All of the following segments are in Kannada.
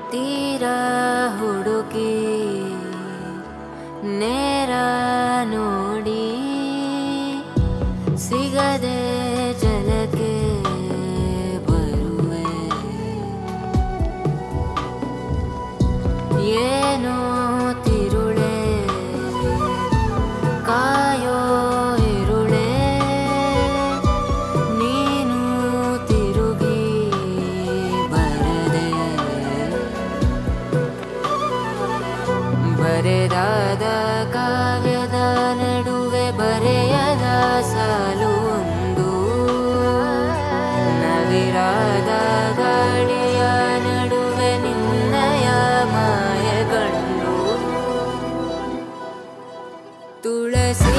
ತೀರ ಹುಡುಕಿ ನೇರ ನೋಡಿ ಸಿಗದೆ ಜಲಕ್ಕೆ ಬರುವೆ. ಏನೋ ತಿರುಳೆ ಕಾಯೋ ಇರುಳೆ ನೀನು ತಿರುಗಿ ಬರದೆ. ಬರೆದಾದ ಕಾವ್ಯದ ನಡುವೆ ಬರೆಯದ ಸಾಲು ಒಂದು, ನವಿರಾದ ಗಾಳಿಯ ನಡುವೆ ನಿನ್ನಯ ಮಾಯ ಕಂಡು. ತುಳಸಿ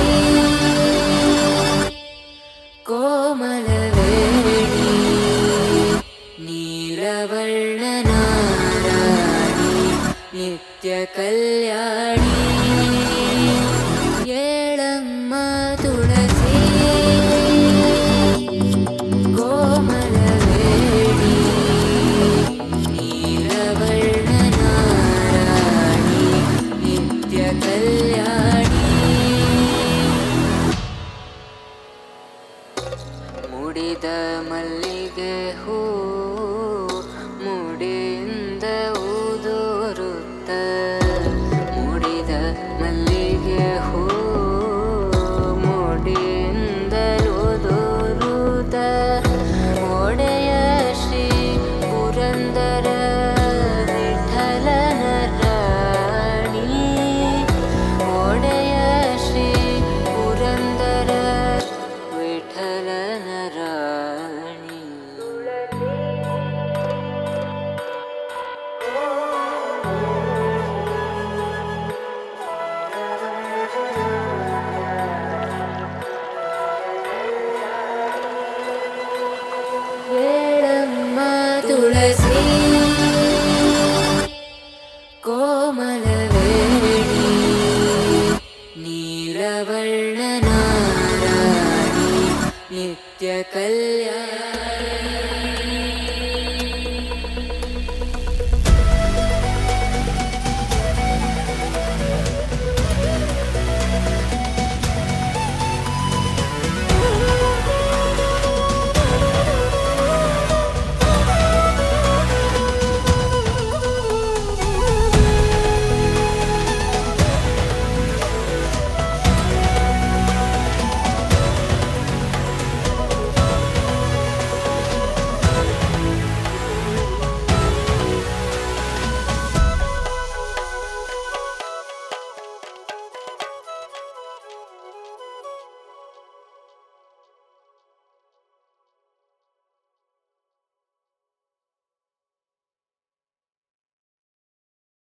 ಕೋಮಲವೇಣಿ ನೀಲವರ್ಣನ ರಾಣಿ ನಿತ್ಯ ಕಲ್ಯಾಣಿ. ಏಳಮ್ಮ ತುಳಸಿ ಕೋಮಲವೇಣಿ ನೀಲವರ್ಣನ ರಾಣಿ ನಿತ್ಯ ಕಲ್ಯಾಣಿ. ಮುಡಿದ ಮಲ್ಲಿಗೆ ಹೂ ಮುಡಿಯಿಂದ ಊದೋರುತ್ತ, ಮುಡಿದ ಮಲ್ಲಿಗೆ ಹೂ ಮುಡಿಯಿಂದ ಊದೋರುತ್ತ. ಒಡೆಯ ಶ್ರೀ ಪುರಂದರ ವಿಠಲನ ರಾಣಿ, ಒಡೆಯ ಶ್ರೀ ಪುರಂದರ ವಿಠಲನ ರಾಣಿ. ಏಳಮ್ಮ ತುಳಸಿ